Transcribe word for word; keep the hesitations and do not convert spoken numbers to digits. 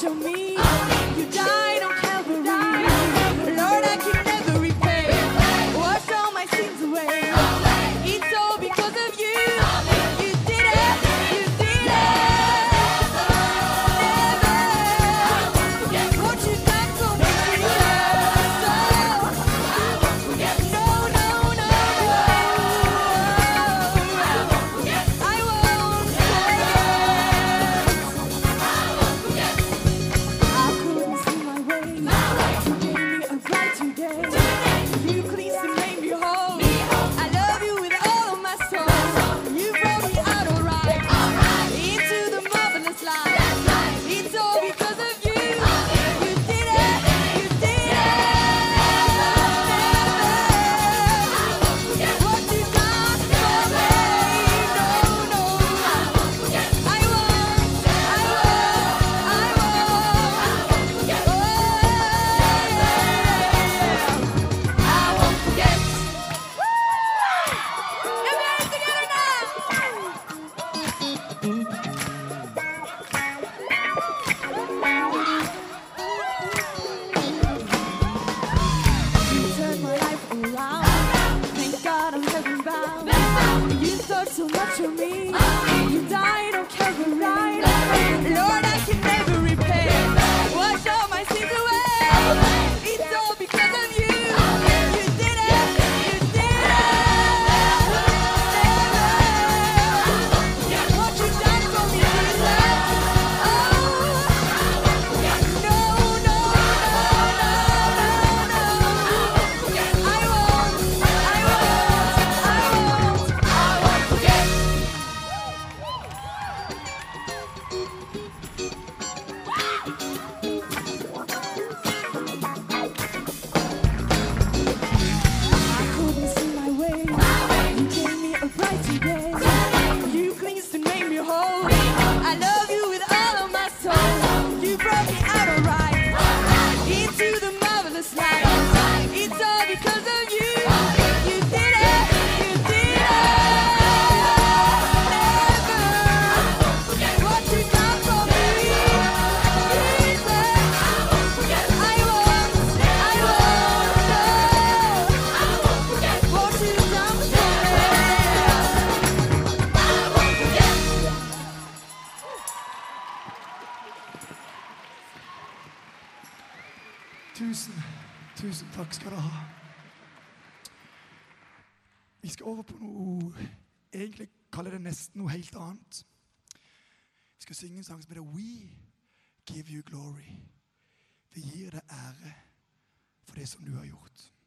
on me. You died on Calvary. Lord, I can never repay. Wash all my sins away. It's all because of you. You did it. You did it. Never. What you done for me, Jesus. No, no, no, no. I won't forget. I couldn't see my way. You gave me a bright today. You cleansed and made me whole. I love you with all of my soul. You brought me out alright into the marvelous light. It's all because of you. You did it. You did it. Never. What you done for me. No, no. I won't. I won't. I won't. Oh, yeah. I won't forget. Everybody together now. You turned my life around. Thank God I'm heaven bound. You thought so much of me. You died on Calvary. Lord, I can never repay. Wash all my sins away. It's all because of you. You did it. You did it. Never. What you done for me, Jesus. Oh. No, no, no, no, no, no. I won't, I won't, I won't, I won't forget. I couldn't see my way. You gave me a bright today. You cleansed and made me whole. I love you with all of my soul. You brought me out alright into the marvelous light. It's all because of you. You did it. You did it. Never. What you done for me, Jesus. I won't. I won't. No. What you done for me. I won't forget. Tusen, tusen takk skal dere ha. Vi skal over på noe, egentlig kaller det nesten noe helt annet. Vi skal synge en sang som heter We Give You Glory. Vi gir deg ære for det som du har gjort.